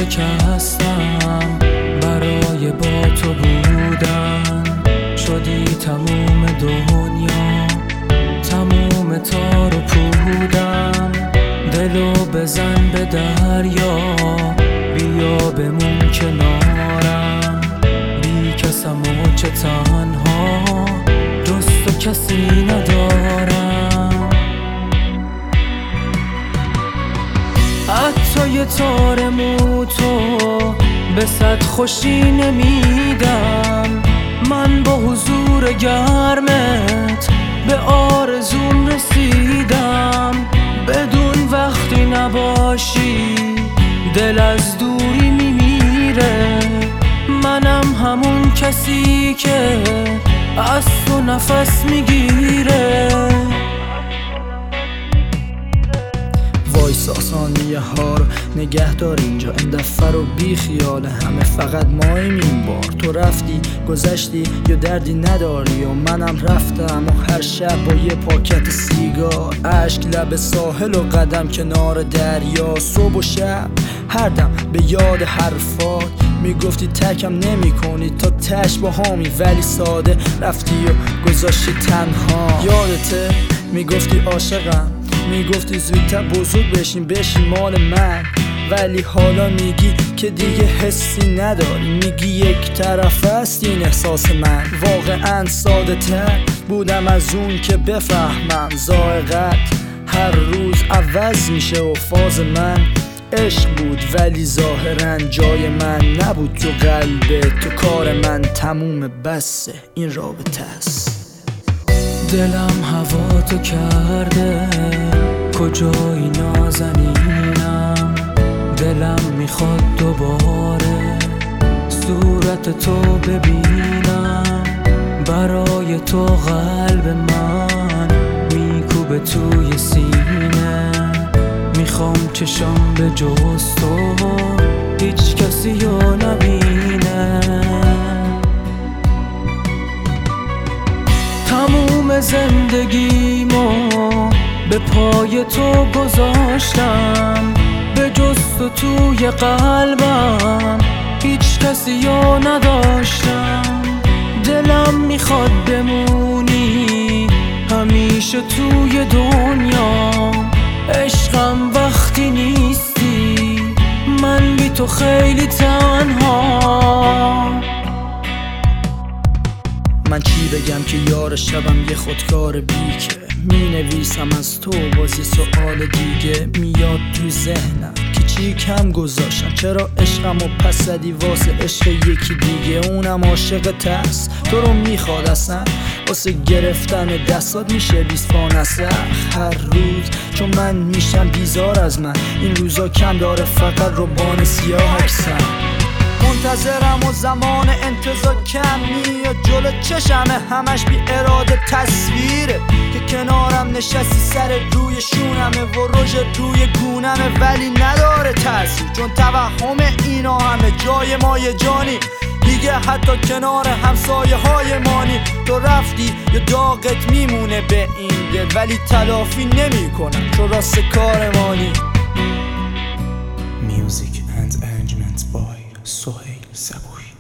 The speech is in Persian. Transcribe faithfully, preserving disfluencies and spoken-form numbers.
شکستم برای با تو بودن. شدی تموم دنیا، تموم تار و پودم. دلو بزن به دریا، بیا بمون کنارم. بی کسم و چه تنها، جز تو کسی ندارم. حتی یه تار مو تو به صد خوشی نمیدم. من با حضور گرمت به آرزوم رسیدم. بدون وقتی نباشی دل از دوری میمیره. منم همون کسی که از تو نفس میگیره. وایسا ثانیه ها رو نگه دار اینجا، این دفعه رو بی خیال همه فقط ماییم این بار. تو رفتی گذشتی یا دردی نداری و منم رفتم و هر شب با یه پاکت سیگار. عشق لب ساحل و قدم کنار دریا. صبح و شب هر دم به یاد حرفات میگفتی تکم نمی کنی تا تش با هامی، ولی ساده رفتی و گذاشتی تنها. یادته میگفتی عاشقم، میگفتی زودتر بزرگ بشین بشین مال من، ولی حالا میگی که دیگه حسی نداری. میگی یک طرف است این احساس من. واقعا ساده تر بودم از اون که بفهمم ذائقت هر روز عوض میشه و فاز من عشق بود، ولی ظاهرا جای من نبود تو قلبت. تو کار من تموم بسه این رابطه است. دلم هوا تو کرده، کجایی نازنینم. دلم میخواد دوباره صورت تو ببینم. برای تو قلب من میکوبه توی سینه. میخوام چشم به جز تو هیچ کسی رو نبینه. تموم زندگیمو به پای تو گذاشتم. به جز تو توی قلبم هیچ کسی رو نداشتم. دلم میخواد بمونی همیشه توی دنیا. عشقم وقتی نیستی من بی تو خیلی تنها. من چی بگم که یار شبم یه خودکار بیکه. می نویسم از تو بازی سؤال دیگه. میاد تو ذهنم که چی کم گذاشتم، چرا عشقم و پس زدی واسه عشق یکی دیگه. اونم عاشق ترس تو رو میخواد اصلا، واسه گرفتن دستات میشه بیست فانسه هر روز. چون من میشم بیزار از من این روزا کم داره، فقط رو بان سیاه عکسم. منتظرم و زمان انتظار کم میاد جلو چشمه، همش بی اراده تصویره که کنارم نشستی سر روی شونمه و رژ روی گونمه، ولی نداره تاثیر چون توهم اینا همه جای ما یه جانی دیگه. حتی کنار همسایه های مانی تو رفتی یا داغت میمونه به این دل، ولی تلافی نمی کنم چون راست کار مانی. Music and arrangements by Sohail Sabouhi.